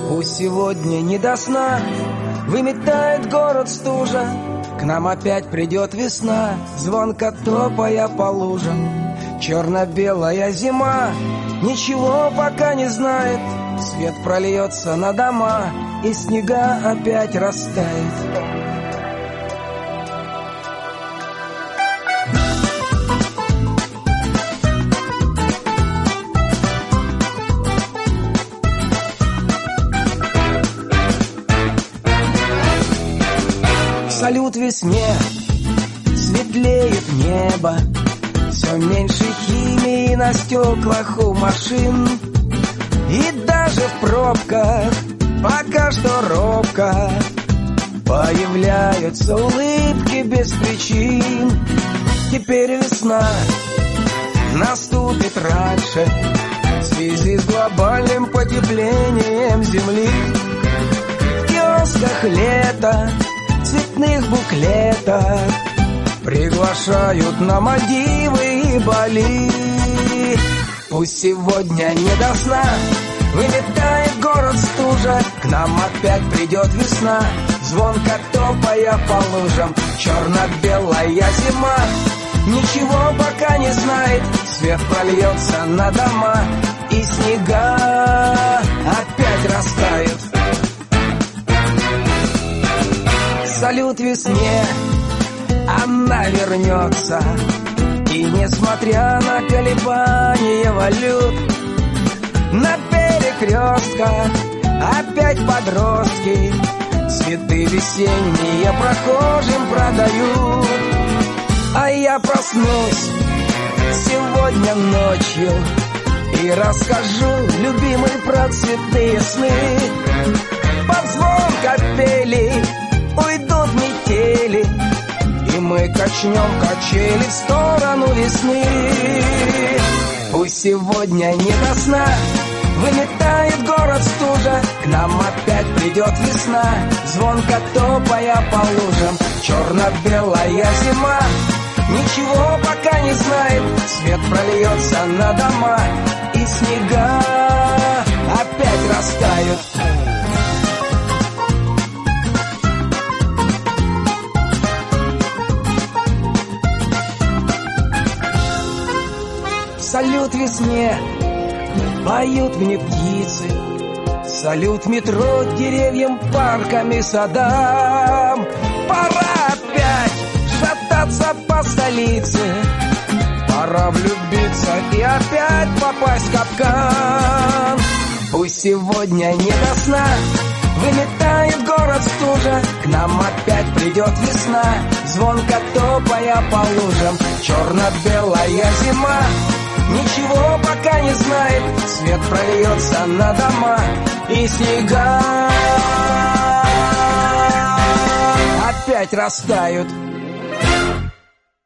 Пусть сегодня не до сна выметает город стужа, к нам опять придет весна, звонко топая по лужам. Черно-белая зима ничего пока не знает, свет прольется на дома, и снега опять растает. Салют весне, светлеет небо, все меньше химии на стеклах у машин. И даже в пробках пока что робко появляются улыбки без причин. Теперь весна наступит раньше в связи с глобальным потеплением земли. В киосках лето, цветных буклетах приглашают на Мальдивы и Бали. Пусть сегодня не до сна выметает город стужа, к нам опять придет весна, звонко топая по лужам. Черно-белая зима ничего пока не знает, свет прольется на дома, и снега опять растают. Салют весне, она вернется, и несмотря на колебания валют, на перекрестках опять подростки цветы весенние прохожим продают. А я проснусь сегодня ночью и расскажу любимой про цветы сны. Под звон капели уйдут метели, и мы качнем качели в сторону весны. Пусть сегодня не до сна выметает город стужа, к нам опять придет весна, звонко топая по лужам. Черно-белая зима ничего пока не знает, свет прольется на дома, и снега опять растают. Салют весне, поют мне птицы, салют метро деревьям, парками, садам. Пора опять шататься по столице, пора влюбиться и опять попасть в капкан. Пусть сегодня не до сна выметает город стужа, к нам опять придет весна, звонко топая по лужам. Черно-белая зима ничего пока не знает, свет прольется на дома, и снега опять растают.